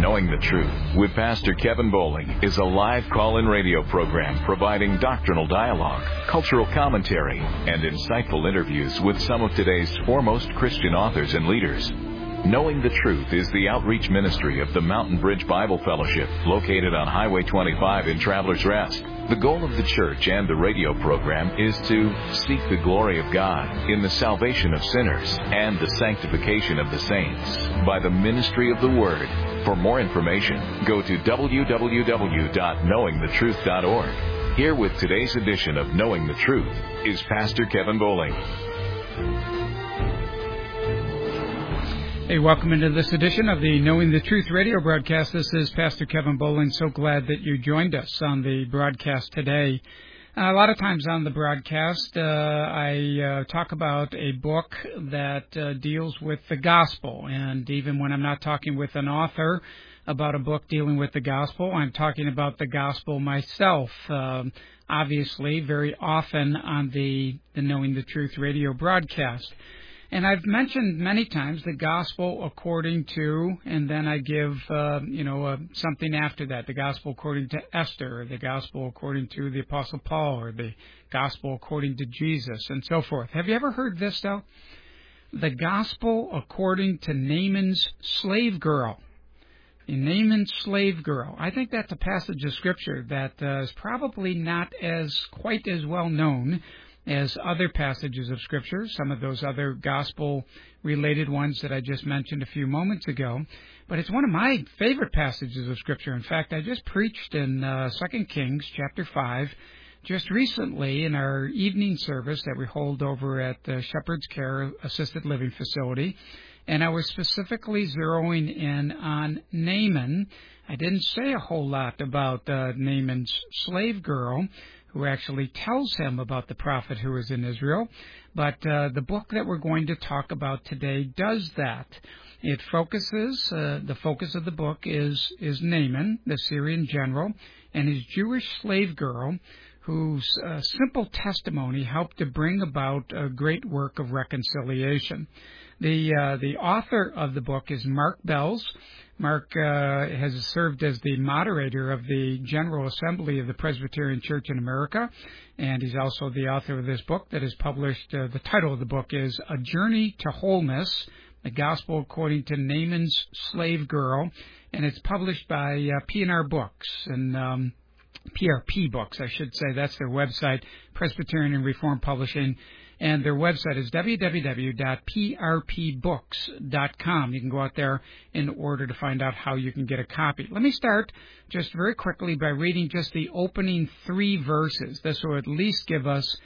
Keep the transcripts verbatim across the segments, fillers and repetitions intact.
Knowing the Truth with Pastor Kevin Bowling is a live call-in radio program providing doctrinal dialogue, cultural commentary, and insightful interviews with some of today's foremost Christian authors and leaders. Knowing the Truth is the outreach ministry of the Mountain Bridge Bible Fellowship, located on Highway twenty-five in Travelers Rest. The goal of the church and the radio program is to seek the glory of God in the salvation of sinners and the sanctification of the saints by the ministry of the Word. For more information, go to w w w dot knowing the truth dot org. Here with today's edition of Knowing the Truth is Pastor Kevin Bowling. Hey, welcome into this edition of the Knowing the Truth radio broadcast. This is Pastor Kevin Bowling. So glad that you joined us on the broadcast today. Uh, a lot of times on the broadcast, uh, I uh, talk about a book that uh, deals with the gospel. And even when I'm not talking with an author about a book dealing with the gospel, I'm talking about the gospel myself. Um, obviously, very often on the, the Knowing the Truth radio broadcast. And I've mentioned many times the gospel according to, and then I give, uh, you know, uh, something after that, the gospel according to Esther, or the gospel according to the Apostle Paul, or the gospel according to Jesus, and so forth. Have you ever heard this, though? The gospel according to Naaman's slave girl. Naaman's slave girl. I think that's a passage of Scripture that uh, is probably not as quite as well known as other passages of Scripture, some of those other gospel-related ones that I just mentioned a few moments ago. But it's one of my favorite passages of Scripture. In fact, I just preached in uh, Second Kings chapter five just recently in our evening service that we hold over at the Shepherd's Care Assisted Living Facility. And I was specifically zeroing in on Naaman. I didn't say a whole lot about uh, Naaman's slave girl, who actually tells him about the prophet who is in Israel. But uh, the book that we're going to talk about today does that. It focuses, uh, the focus of the book is, is Naaman, the Syrian general, and his Jewish slave girl, whose uh, simple testimony helped to bring about a great work of reconciliation. The, uh, the author of the book is Mark Belz. Mark uh, has served as the moderator of the General Assembly of the Presbyterian Church in America, and he's also the author of this book that is published. Uh, the title of the book is A Journey to Wholeness, the Gospel According to Naaman's Slave Girl, and it's published by uh, P and R Books, and um, P R P Books, I should say. That's their website, Presbyterian and Reformed Publishing. And their website is w w w dot p r p books dot com. You can go out there in order to find out how you can get a copy. Let me start just very quickly by reading just the opening three verses. This will at least give us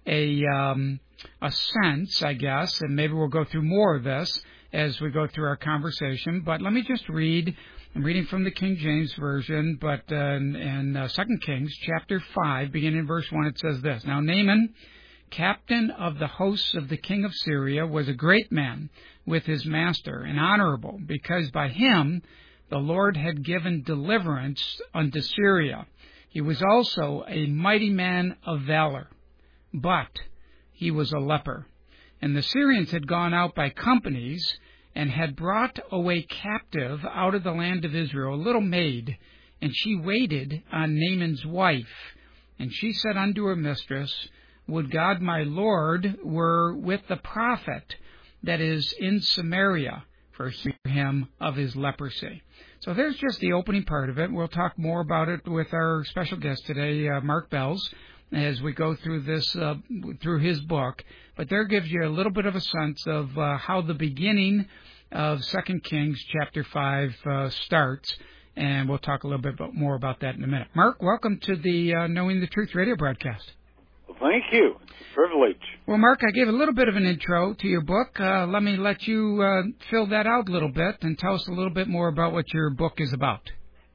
a um, a sense, I guess, and maybe we'll go through more of this as we go through our conversation. But let me just read. I'm reading from the King James Version, but uh, in, in uh, Second Kings chapter five, beginning in verse one, it says this. Now Naaman, captain of the hosts of the king of Syria, was a great man with his master, and honorable, because by him the Lord had given deliverance unto Syria. He was also a mighty man of valor, but he was a leper. And the Syrians had gone out by companies, and had brought away captive out of the land of Israel a little maid, and she waited on Naaman's wife. And she said unto her mistress, Would God my Lord were with the prophet that is in Samaria, for hear him of his leprosy. So there's just the opening part of it. We'll talk more about it with our special guest today, uh, Mark Belz, as we go through this, uh, through his book. But there gives you a little bit of a sense of uh, how the beginning of Second Kings chapter five uh, starts. And we'll talk a little bit more about that in a minute. Mark, welcome to the uh, Knowing the Truth radio broadcast. Thank you. It's a privilege. Well, Mark, I gave a little bit of an intro to your book. Uh, let me let you uh, fill that out a little bit and tell us a little bit more about what your book is about.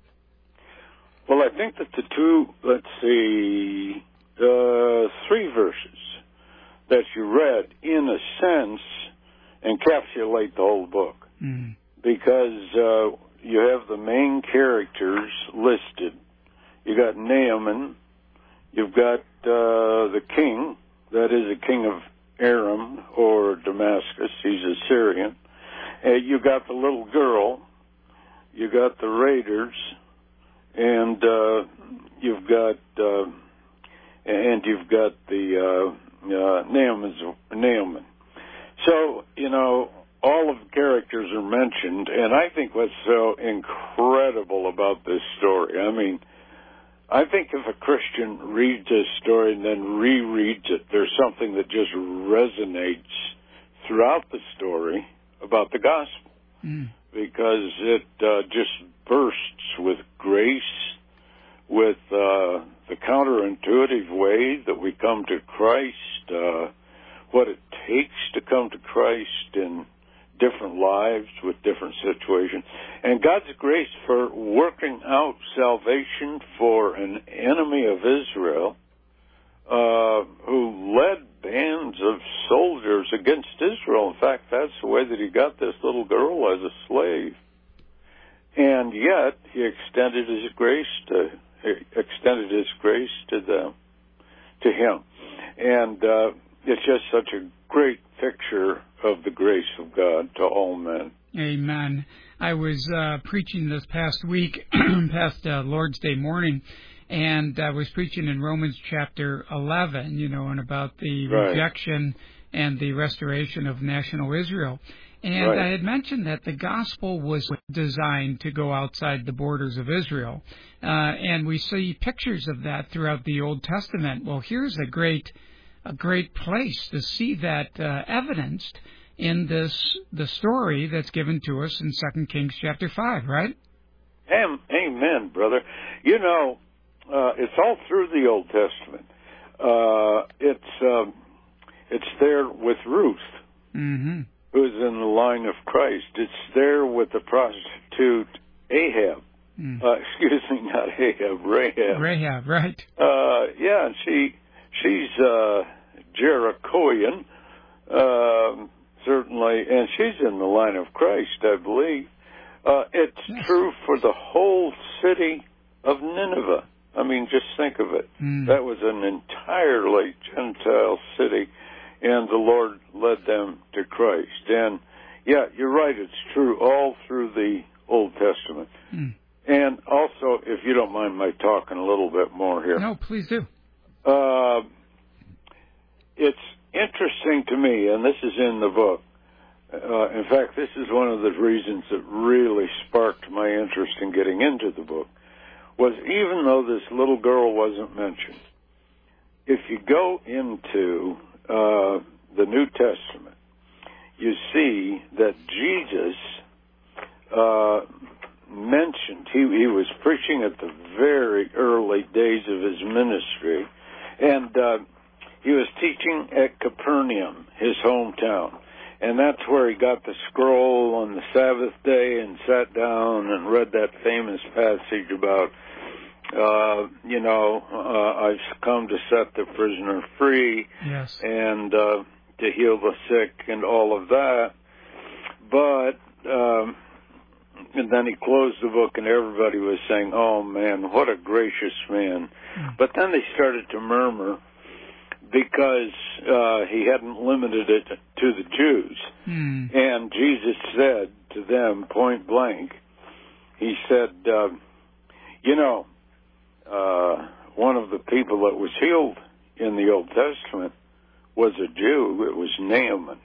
Well, I think that the two, let's see, the three verses that you read, in a sense, encapsulate the whole book. Mm. Because uh, you have the main characters listed. You got Naaman. You've got uh, the king, that is a king of Aram or Damascus. He's a Syrian. Uh, you got the little girl. you got the raiders, and uh, you've got uh, and you've got the uh, uh, Naaman's, Naaman. So, you know, all of the characters are mentioned, and I think what's so incredible about this story, I mean, I think if a Christian reads this story and then rereads it, there's something that just resonates throughout the story about the gospel, mm. because it uh, just bursts with grace, with uh, the counterintuitive way that we come to Christ, uh, what it takes to come to Christ in different lives with different situations, and God's grace for working out salvation for an enemy of Israel uh, who led bands of soldiers against Israel. In fact, that's the way that he got this little girl as a slave. And yet, he extended his grace to he extended his grace to them, to him, and uh, it's just such a great picture of the grace of God to all men. Amen. I was uh, preaching this past week, past uh, Lord's Day morning, and I was preaching in Romans chapter eleven, you know, and about the right. rejection and the restoration of national Israel. And right. I had mentioned that the gospel was designed to go outside the borders of Israel. Uh, and we see pictures of that throughout the Old Testament. Well, here's a great a great place to see that uh, evidenced in this the story that's given to us in Second Kings chapter five, right? Amen, brother. You know, uh, it's all through the Old Testament. Uh, it's um, it's there with Ruth. Mm-hmm. Who's in the line of Christ. It's there with the prostitute Ahab. Mm. Uh, excuse me, not Ahab, Rahab. Rahab, right. Uh, yeah, and she, she's uh, Jerichoan, uh, certainly, and she's in the line of Christ, I believe. Uh, it's yes. true for the whole city of Nineveh. I mean, just think of it. Mm. That was an entirely Gentile city, and the Lord led them to Christ. And, yeah, you're right, it's true all through the Old Testament. Mm. And also, if you don't mind my talking a little bit more here. No, please do. Uh, it's interesting to me, and this is in the book. Uh, in fact, this is one of the reasons that really sparked my interest in getting into the book, was even though this little girl wasn't mentioned, if you go into Uh, the New Testament, you see that Jesus uh, mentioned, he, he was preaching at the very early days of his ministry, and uh, he was teaching at Capernaum, his hometown, and that's where he got the scroll on the Sabbath day and sat down and read that famous passage about Uh, you know, uh, I've come to set the prisoner free, yes, and uh, to heal the sick and all of that. But, um, and then he closed the book and everybody was saying, oh man, what a gracious man. Mm. But then they started to murmur because uh, he hadn't limited it to the Jews. Mm. And Jesus said to them, point blank, he said, uh, you know, Uh, one of the people that was healed in the Old Testament was a Jew. It was Naaman.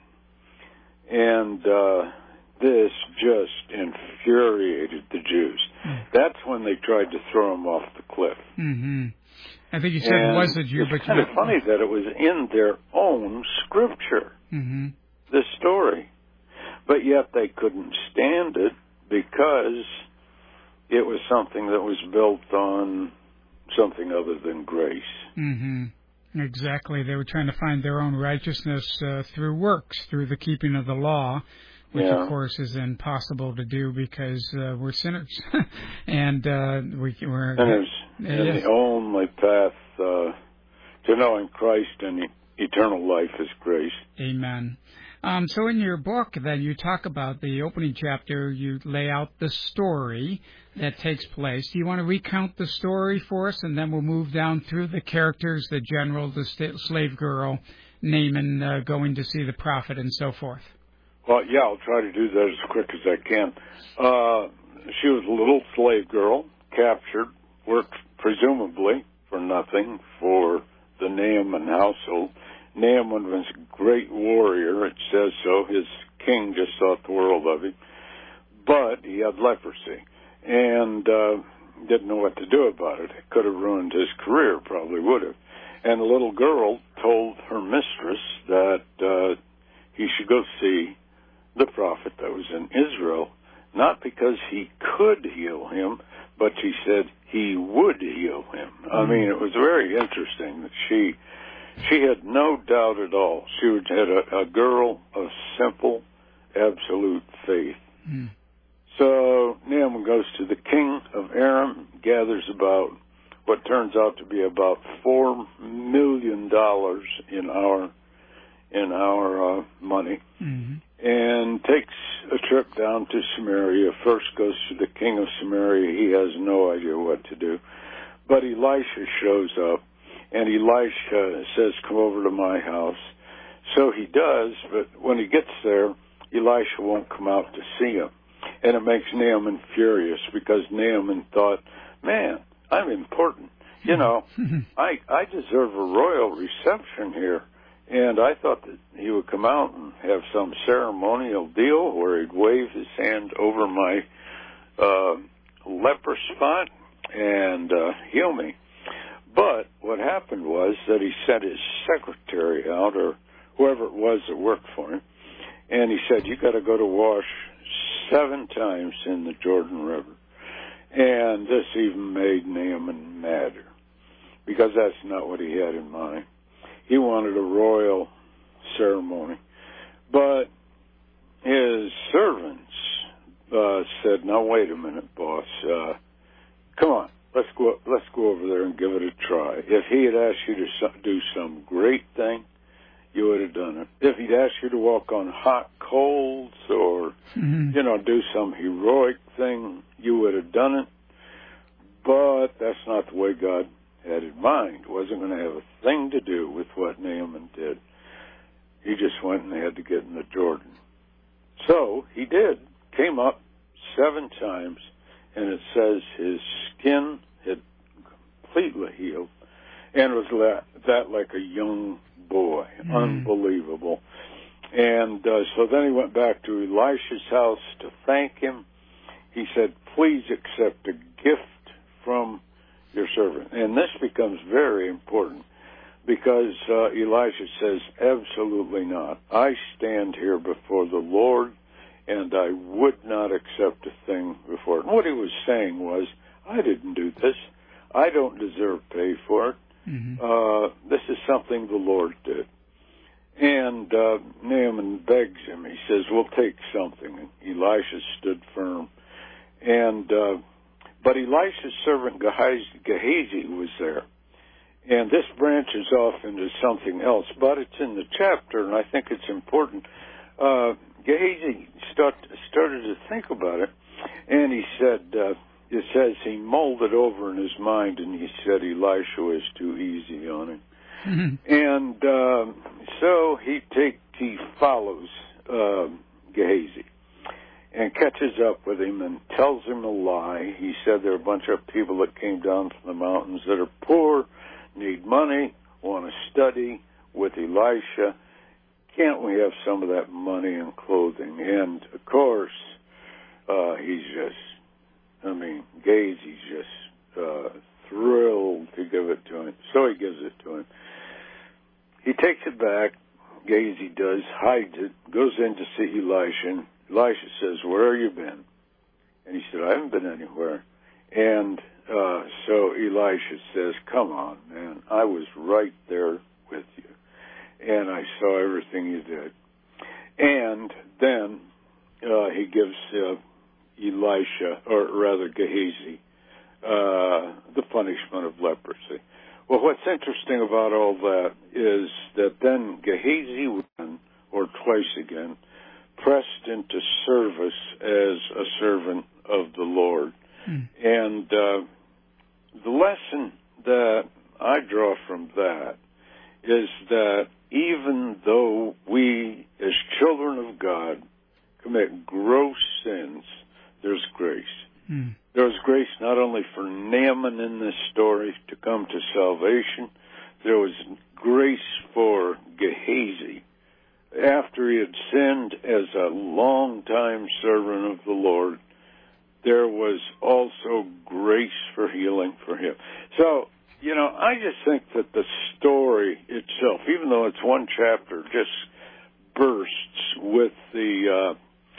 And uh, this just infuriated the Jews. Mm. That's when they tried to throw him off the cliff. Mm-hmm. I think you said and it was a Jew, it's but kind of funny that it was in their own scripture, mm-hmm. this story. But yet they couldn't stand it because it was something that was built on something other than grace. Mm-hmm. Exactly. They were trying to find their own righteousness uh, through works, through the keeping of the law, which, yeah. of course, is impossible to do because uh, we're sinners. and uh, we, we're... Sinners. Uh, and yes. the only path uh, to knowing Christ and eternal life is grace. Amen. Um, so in your book, then, you talk about the opening chapter, you lay out the story that takes place. Do you want to recount the story for us, and then we'll move down through the characters, the general, the st- slave girl, Naaman uh, going to see the prophet, and so forth? Well, yeah, I'll try to do that as quick as I can. Uh, she was a little slave girl, captured, worked presumably for nothing for the Naaman household. Naaman was a great warrior, it says so. His king just thought the world of him. But he had leprosy and uh, didn't know what to do about it. It could have ruined his career, probably would have. And the little girl told her mistress that uh, he should go see the prophet that was in Israel, not because he could heal him, but she said he would heal him. Mm-hmm. I mean, it was very interesting that she she had no doubt at all. She had a, a girl of simple, absolute faith. Mm-hmm. So Naaman goes to the king of Aram, gathers about what turns out to be about four million dollars in our in our uh, money, mm-hmm. and takes a trip down to Samaria. First goes to the king of Samaria. He has no idea what to do, but Elisha shows up, and Elisha says, "Come over to my house." So he does, but when he gets there, Elisha won't come out to see him. And it makes Naaman furious because Naaman thought, man, I'm important. You know, I I deserve a royal reception here. And I thought that he would come out and have some ceremonial deal where he'd wave his hand over my uh, leper spot and uh, heal me. But what happened was that he sent his secretary out, or whoever it was that worked for him, and he said, you got to go to wash seven times in the Jordan River. And this even made Naaman madder, because that's not what he had in mind. He wanted a royal ceremony. But his servants uh, said, now, wait a minute, boss. Uh, come on, let's go Let's go over there and give it a try. If he had asked you to do some great thing, you would have done it. If he'd asked you to walk on hot coals or, mm-hmm. you know, do some heroic thing, you would have done it. But that's not the way God had in mind. It wasn't going to have a thing to do with what Naaman did. He just went and had to get in the Jordan. So he did, came up seven times, and it says his skin had completely healed and was that, that like a young boy. Mm. Unbelievable. And uh, so then he went back to Elisha's house to thank him. He said, please accept a gift from your servant. And this becomes very important because uh, Elisha says, absolutely not. I stand here before the Lord, and I would not accept a thing before it. And what he was saying was, I didn't do this. I don't deserve pay for it. Mm-hmm. Uh, this is something the Lord did. And uh, Naaman begs him. He says, we'll take something. And Elisha stood firm. And uh, but Elisha's servant Gehazi, Gehazi was there. And this branches off into something else, but it's in the chapter, and I think it's important. Uh, Gehazi start, started to think about it, and he said, uh, it says he mulled it over in his mind, and he said Elisha was too easy on him. Mm-hmm. And uh, so he take, he follows uh, Gehazi and catches up with him and tells him a lie. He said there are a bunch of people that came down from the mountains that are poor, need money, want to study with Elisha. Can't we have some of that money and clothing? And, of course, uh, he's just, I mean, Gehazi's just uh, thrilled to give it to him. So he gives it to him. He takes it back, Gehazi does, hides it, goes in to see Elisha. And Elisha says, where have you been? And he said, I haven't been anywhere. And uh, so Elisha says, come on, man, I was right there with you. And I saw everything you did. And then uh, he gives uh, Elisha, or rather Gehazi, uh, the punishment of leprosy. Well, what's interesting about all that is that then Gehazi, or twice again, pressed into service as a servant of the Lord. Mm. And uh, the lesson that I draw from that is that even though we, as children of God, commit gross sins, there's grace. Hmm. There was grace not only for Naaman in this story to come to salvation, there was grace for Gehazi after he had sinned as a long-time servant of the Lord. There was also grace for healing for him. So, you know, I just think that the story itself, even though it's one chapter, just bursts with the uh,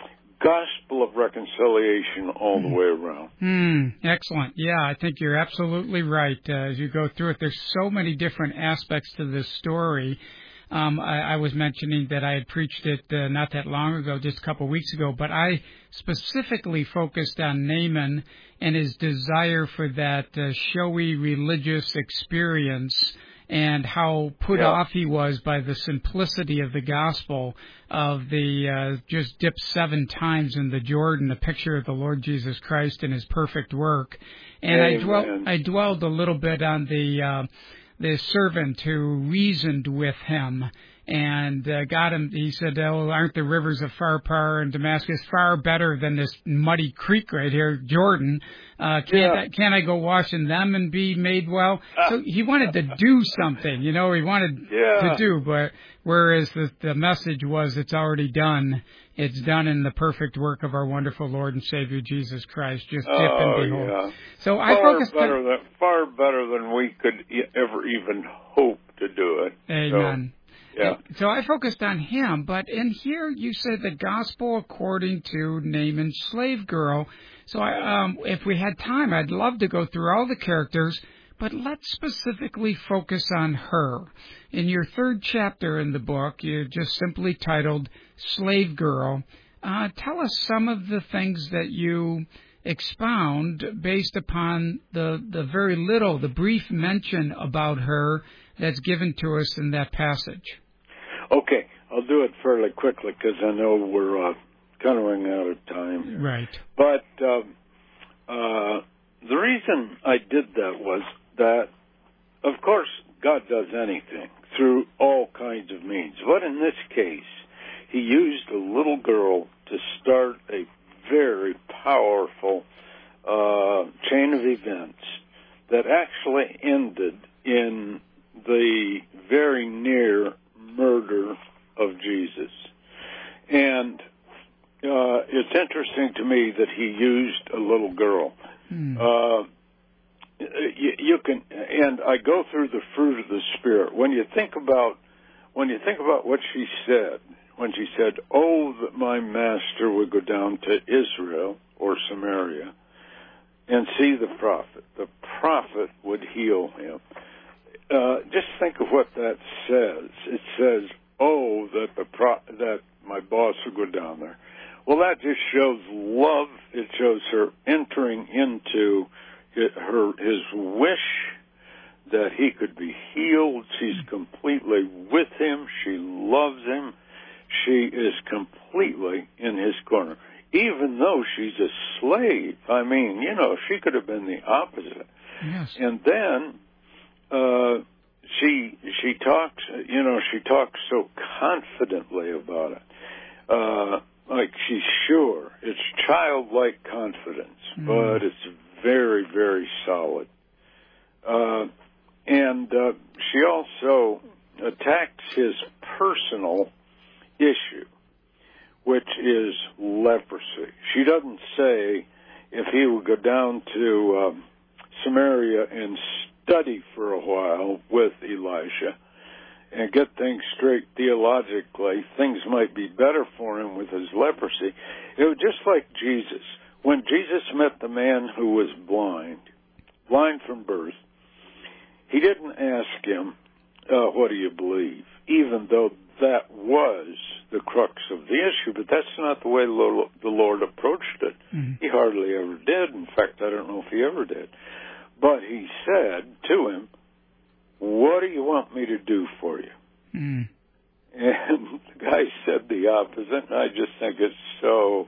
gospel of reconciliation all the way around. Mm, excellent. Yeah, I think you're absolutely right. Uh, as you go through it, there's so many different aspects to this story. Um, I, I was mentioning that I had preached it uh, not that long ago, just a couple of weeks ago, but I specifically focused on Naaman and his desire for that uh, showy religious experience and how put yeah. off he was by the simplicity of the gospel of the uh, just dip seven times in the Jordan, a picture of the Lord Jesus Christ and his perfect work. And Amen. I dwelt, I dwelled a little bit on the uh, the servant who reasoned with him and uh, got him. He said, "Oh, aren't the rivers of Pharpar and Damascus far better than this muddy creek right here, Jordan? Uh, can't yeah. I, can't I go wash in them and be made well?" So he wanted to do something, you know. He wanted yeah. to do, but whereas the the message was, "It's already done. It's done in the perfect work of our wonderful Lord and Savior Jesus Christ. Just dip oh, and behold." Yeah. So far I focused better on, than far better than we could e- ever even hope to do it. Amen. So, yeah. So I focused on him, but in here you said the gospel according to Naaman's slave girl. So I, um, if we had time, I'd love to go through all the characters, but let's specifically focus on her. In your third chapter in the book, you just simply titled Slave Girl. Uh, tell us some of the things that you expound based upon the, the very little, the brief mention about her that's given to us in that passage. Okay, I'll do it fairly quickly because I know we're uh, kind of running out of time. Right. But uh, uh, the reason I did that was that, of course, God does anything through all kinds of means. But in this case, he used a little girl to start a very powerful uh, chain of events that actually ended in the very near murder of Jesus. And uh, it's interesting to me that he used a little girl. Hmm. Uh, you, you can, and I go through the fruit of the Spirit. When you think about, when you think about what she said, when she said, "Oh, that my master would go down to Israel or Samaria and see the prophet. The prophet would heal him." Uh, just think of what that says. It says, "Oh, that the pro- that my boss would go down there." Well, that just shows love. It shows her entering into his, her his wish that he could be healed. She's completely with him. She loves him. She is completely in his corner, even though she's a slave. I mean, you know, she could have been the opposite. Yes. And then uh, she she talks, you know, she talks so confidently about it, uh, like she's sure. It's childlike confidence, mm. but it's very, very solid. Uh, and uh, she also attacks his personal issue, which is leprosy. She doesn't say if he would go down to um, Samaria and study for a while with Elisha and get things straight theologically, things might be better for him with his leprosy. It was just like Jesus. When Jesus met the man who was blind, blind from birth, he didn't ask him, uh, what do you believe? Even though that was the crux of the issue, but that's not the way the Lord approached it. Mm-hmm. He hardly ever did. In fact, I don't know if he ever did. But he said to him, "What do you want me to do for you?" Mm. And the guy said the opposite, and I just think it's so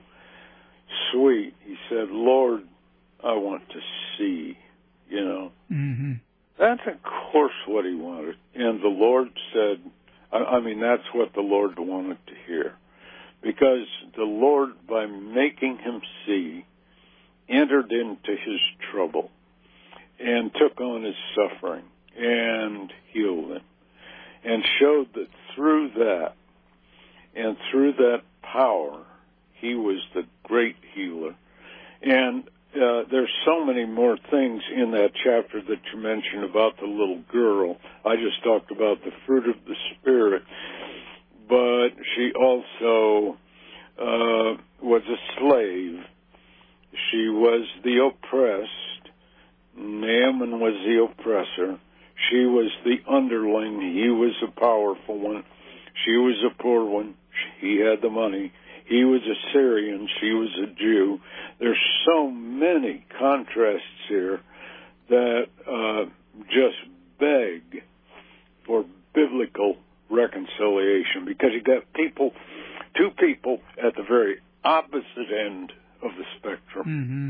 sweet. He said, "Lord, I want to see," you know. Mm-hmm. That's, of course, what he wanted. And the Lord said, I mean, that's what the Lord wanted to hear. Because the Lord, by making him see, entered into his trouble and took on his suffering and healed him, and showed that through that and through that power, he was the great healer. And uh, there's so many more things in that chapter that you mentioned about the little girl. I just talked about the fruit of the Spirit, but she also uh, was a slave. She was the oppressed. Naaman was the oppressor. She was the underling. He was a powerful one. She was a poor one. He had the money. He was a Syrian. She was a Jew. There's so many contrasts here that uh, just beg for biblical reconciliation, because you got people, two people at the very opposite end of the spectrum. Mm-hmm.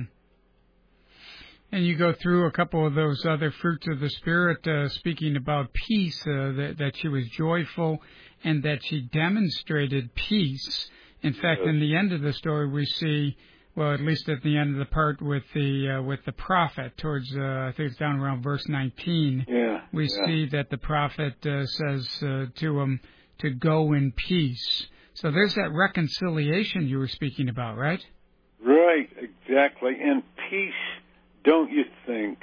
And you go through a couple of those other fruits of the Spirit, uh, speaking about peace, uh, that, that she was joyful and that she demonstrated peace. In fact, yes. In the end of the story, we see, well, at least at the end of the part with the uh, with the prophet, towards uh, I think it's down around verse nineteen. Yeah, we yeah. see that the prophet uh, says uh, to him to go in peace. So there's that reconciliation you were speaking about, right? Right, exactly. And peace, don't you think,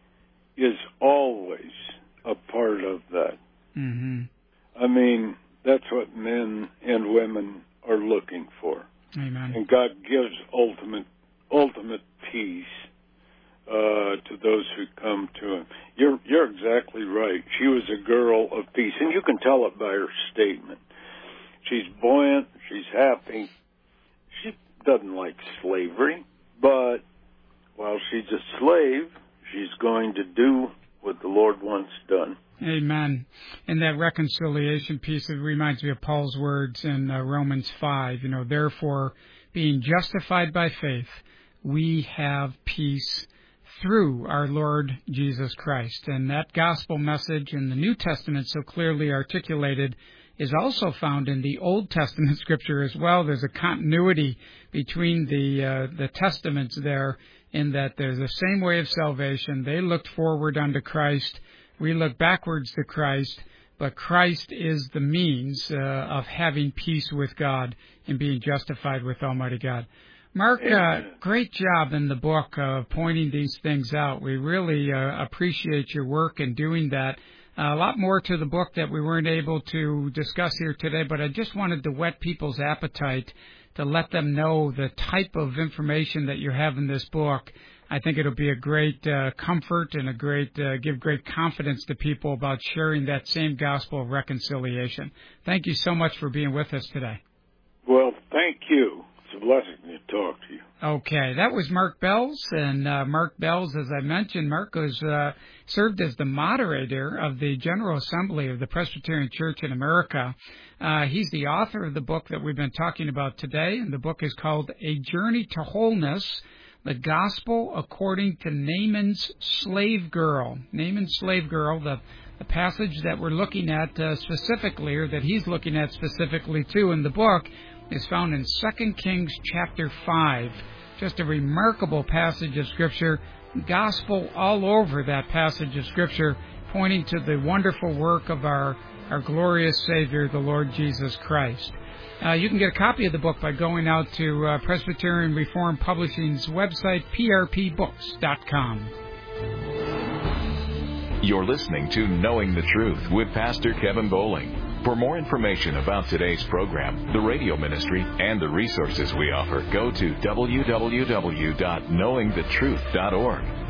is always a part of that? Mm-hmm. I mean, that's what men and women are looking for. Amen. And God gives ultimate ultimate peace uh, to those who come to Him. You're you're exactly right. She was a girl of peace, and you can tell it by her statement. She's buoyant. She's happy. She doesn't like slavery, but while she's a slave, she's going to do what the Lord wants done. Amen. And that reconciliation piece, it reminds me of Paul's words in uh, Romans five. You know, therefore, being justified by faith, we have peace through our Lord Jesus Christ. And that gospel message in the New Testament, so clearly articulated, is also found in the Old Testament Scripture as well. There's a continuity between the uh, the testaments there, in that there's the same way of salvation. They looked forward unto Christ. We look backwards to Christ, but Christ is the means uh, of having peace with God and being justified with Almighty God. Mark, uh, great job in the book of pointing these things out. We really uh, appreciate your work in doing that. Uh, a lot more to the book that we weren't able to discuss here today, but I just wanted to whet people's appetite to let them know the type of information that you have in this book. I think it'll be a great uh, comfort and a great uh, give great confidence to people about sharing that same gospel of reconciliation. Thank you so much for being with us today. Well, thank you. It's a blessing to talk to you. Okay, that was Mark Belz, and uh, Mark Belz, as I mentioned, Mark was uh, served as the moderator of the General Assembly of the Presbyterian Church in America. Uh, he's the author of the book that we've been talking about today, and the book is called A Journey to Wholeness, the Gospel According to Naaman's Slave Girl. Naaman's Slave Girl, the, the passage that we're looking at uh, specifically, or that he's looking at specifically too in the book, is found in Second Kings chapter five. Just a remarkable passage of Scripture, gospel all over that passage of Scripture, pointing to the wonderful work of our, our glorious Savior, the Lord Jesus Christ. Uh, you can get a copy of the book by going out to uh, Presbyterian Reformed Publishing's website, p r p books dot com. You're listening to Knowing the Truth with Pastor Kevin Bowling. For more information about today's program, the radio ministry, and the resources we offer, go to w w w dot knowing the truth dot org.